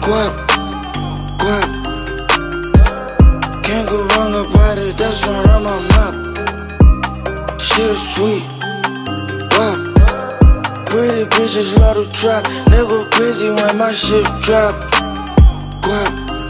guap, guap. Can't go wrong about it, that's one on my map. Shit is sweet, wow. Pretty bitches love to trap. They go crazy when my shit drop. Guap.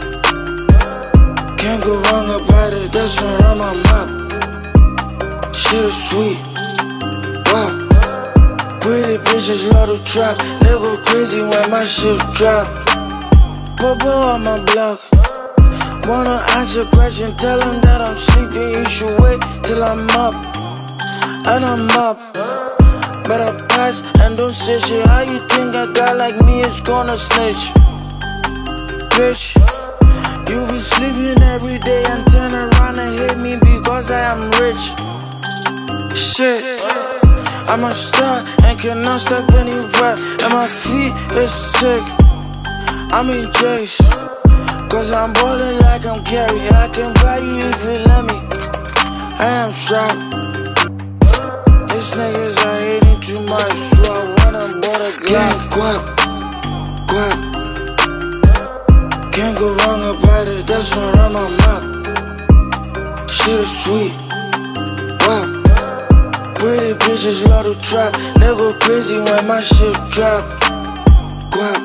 Can't go wrong about it, that's one on my map. Shit is sweet, wow. Pretty bitches love to trap. They go crazy when my shit drop. Bobo on my block. Wanna ask a question, tell him that I'm sleeping. You should wait till I'm up. And I'm up. But I pass and don't say shit. How you think a guy like me is gonna snitch? Bitch, you be sleeping every day and turn around and hate me because I am rich. Shit, I'm a star and cannot stop anywhere. And my feet is sick. I'm in J's, cause I'm ballin' like I'm Carrie. I can buy you if you let me. I am sharp. These niggas are hating too much, so I wanna buy a Glock. Guap, guap. Can't go wrong about it, that's one on my map. Shit is sweet, wow. Pretty bitches love to trap. They go crazy when my shit drop. Guap.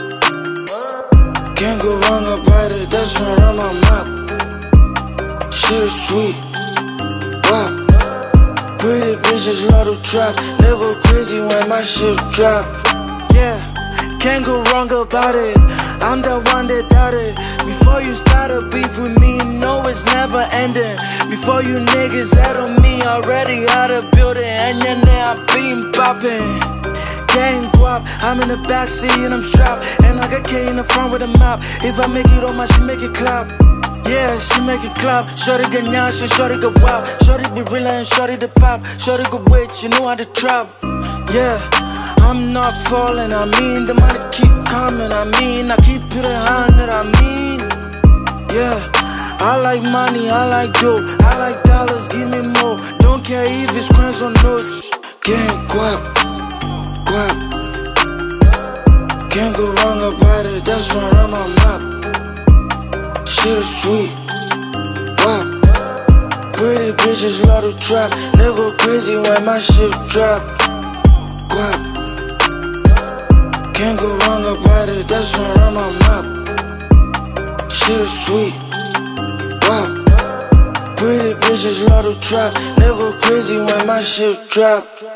Can't go wrong about it, that's one on my map. Shit is sweet, wow. Pretty bitches love to trap. They go crazy when my shit drop. Yeah, can't go wrong about it. I'm the one that doubted. Before you start a beef with me, you know it's never ending. Before you niggas head on me, already out of building. And then I been popping. Gang guap, I'm in the backseat and I'm strapped. And I got K in the front with a map. If I make it on my, she make it clap. Yeah, she make it clap. Shorty get nyash and shorty get wild. Shorty be real and shorty the pop. Shorty go wait, you know how to trap. Yeah, I'm not falling, I mean the money keep coming, I mean I keep it 100, I mean. Yeah, I like money, I like dope, I like dollars, give me more. Don't care if it's crimes or notes. Gang guap, guap. Can't go wrong about it, that's one on my map. Shit is sweet, wow. Pretty bitches love to trap. They go crazy when my shit drop. Guap. Can't go wrong about it, that's one on my map. Shit is sweet, wow. Pretty bitches love to trap. They go crazy when my shit drop.